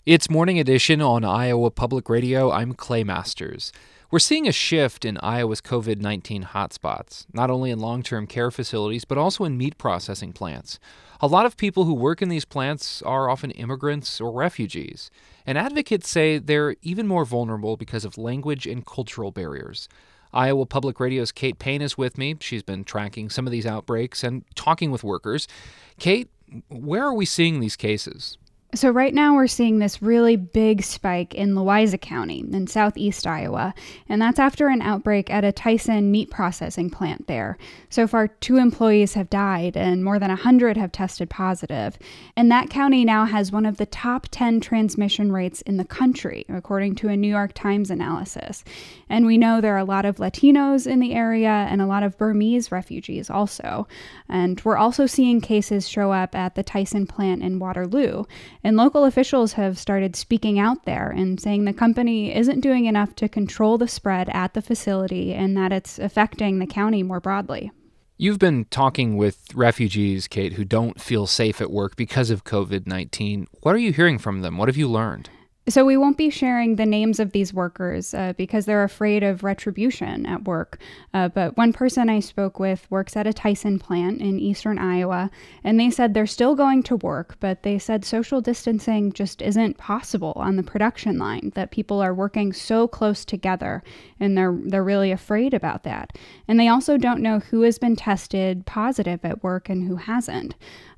It's Morning Edition on Iowa Public Radio. I'm Clay Masters. We're seeing a shift in Iowa's COVID-19 hotspots, not only in long-term care facilities, but also in meat processing plants. A lot of people who work in these plants are often immigrants or refugees, and advocates say they're even more vulnerable because of language and cultural barriers. Iowa Public Radio's Kate Payne is with me. She's been tracking some of these outbreaks and talking with workers. Kate, where are we seeing these cases? So right now we're seeing this really big spike in Louisa County in southeast Iowa, and that's after an outbreak at a Tyson meat processing plant there. So far, 2 employees have died and more than 100 have tested positive. And that county now has one of the top 10 transmission rates in the country, according to a New York Times analysis. And we know there are a lot of Latinos in the area and a lot of Burmese refugees also. And we're also seeing cases show up at the Tyson plant in Waterloo. And local officials have started speaking out there and saying the company isn't doing enough to control the spread at the facility and that it's affecting the county more broadly. You've been talking with refugees, Kate, who don't feel safe at work because of COVID-19. What are you hearing from them? What have you learned? So we won't be sharing the names of these workers because they're afraid of retribution at work. But one person I spoke with works at a Tyson plant in eastern Iowa, and they said they're still going to work, but they said social distancing just isn't possible on the production line, that people are working so close together, and they're really afraid about that. And they also don't know who has been tested positive at work and who hasn't.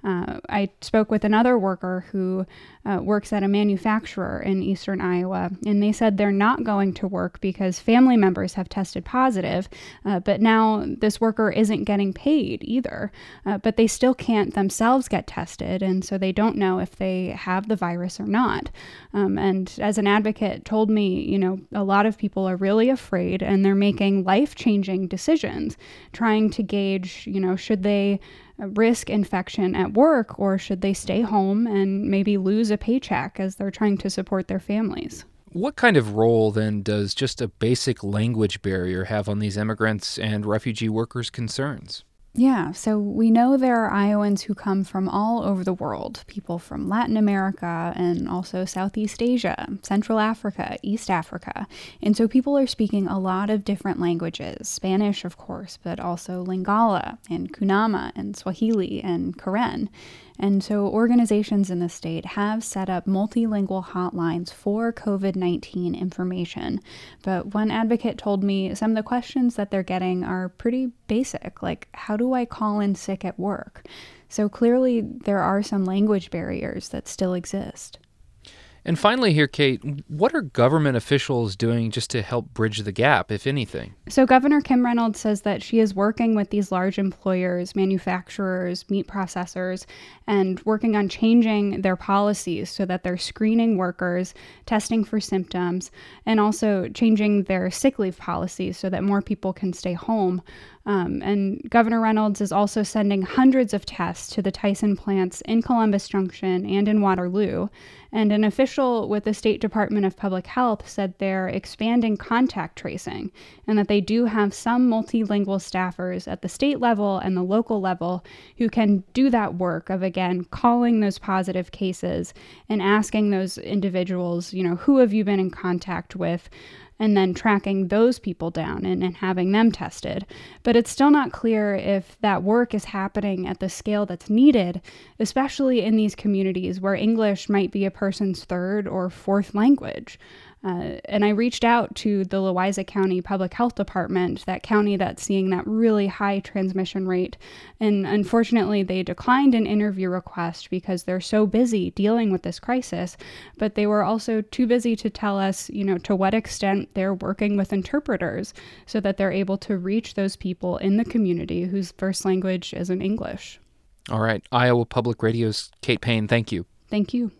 I spoke with another worker who works at a manufacturer in eastern Iowa, and they said they're not going to work because family members have tested positive, but now this worker isn't getting paid either. But they still can't themselves get tested, and so they don't know if they have the virus or not. And as an advocate told me, a lot of people are really afraid, and they're making life-changing decisions, trying to gauge, should they risk infection at work, or should they stay home and maybe lose a paycheck as they're trying to support their families? What kind of role, then, does just a basic language barrier have on these immigrants and refugee workers' concerns? Yeah, so we know there are Iowans who come from all over the world, people from Latin America and also Southeast Asia, Central Africa, East Africa. And so people are speaking a lot of different languages, Spanish, of course, but also Lingala and Kunama and Swahili and Karen. And so organizations in the state have set up multilingual hotlines for COVID-19 information. But one advocate told me some of the questions that they're getting are pretty basic, like, how do I call in sick at work? So clearly there are some language barriers that still exist. And finally here, Kate, what are government officials doing just to help bridge the gap, if anything? So Governor Kim Reynolds says that she is working with these large employers, manufacturers, meat processors, and working on changing their policies so that they're screening workers, testing for symptoms, and also changing their sick leave policies so that more people can stay home. And Governor Reynolds is also sending hundreds of tests to the Tyson plants in Columbus Junction and in Waterloo. And an official with the State Department of Public Health said they're expanding contact tracing and that they do have some multilingual staffers at the state level and the local level who can do that work of, again, calling those positive cases and asking those individuals, who have you been in contact with? And then tracking those people down and having them tested. But it's still not clear if that work is happening at the scale that's needed, especially in these communities where English might be a person's third or fourth language. And I reached out to the Louisa County Public Health Department, that county that's seeing that really high transmission rate. And unfortunately, they declined an interview request because they're so busy dealing with this crisis. But they were also too busy to tell us, to what extent they're working with interpreters so that they're able to reach those people in the community whose first language isn't English. All right. Iowa Public Radio's Kate Payne, thank you. Thank you.